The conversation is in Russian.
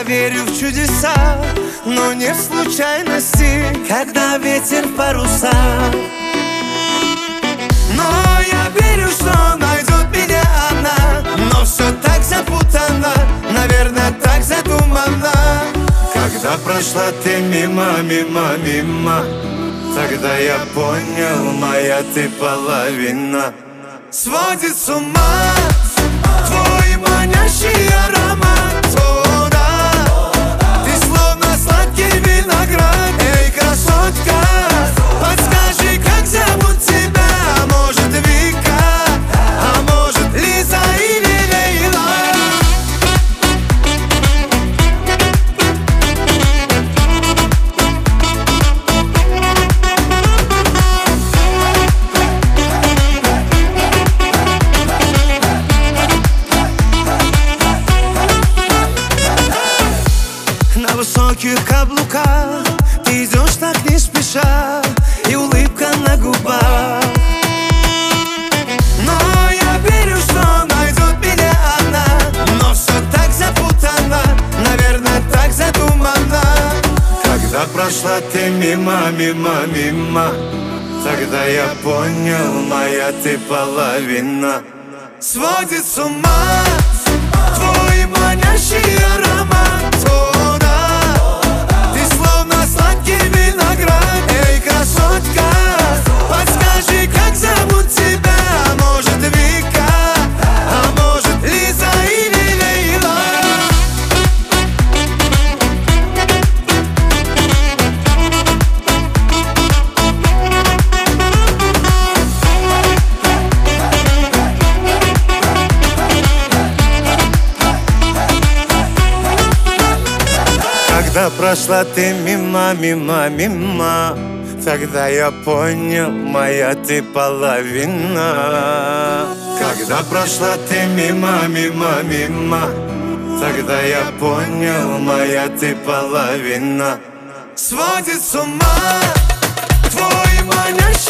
верю в чудеса, но не в случайности, когда ветер в паруса. Но я верю, что найдет меня она, но все так запутано, наверное, так задумано. Когда прошла ты мимо, мимо, мимо, тогда я понял, моя ты половина. Сводит с ума твой манящий аромат, о да, ты словно сладкий виноград. Эй, красотка, подскажи, как зовут тебя? Может, Вика, а может, Лиза или Лейла? На высоких каблуках ты идешь так не спеша, и улыбка на губах. Но я верю, что найдет меня она, но все так запутано, наверное, так задумано. Когда прошла ты мимо, мимо, мимо, тогда я понял, моя ты половина. Сводит с ума твой манящий аромат, о да, ты словно сладкий виноград. Эй, красотка, подскажи, как зовут тебя? Может, Вика, а может, Лиза или Лейла? Когда прошла ты мимо, мимо, мимо, тогда я понял, моя ты половина. Когда прошла ты мимо, мимо, мимо, тогда я понял, моя ты половина. Сводит с ума твой манящий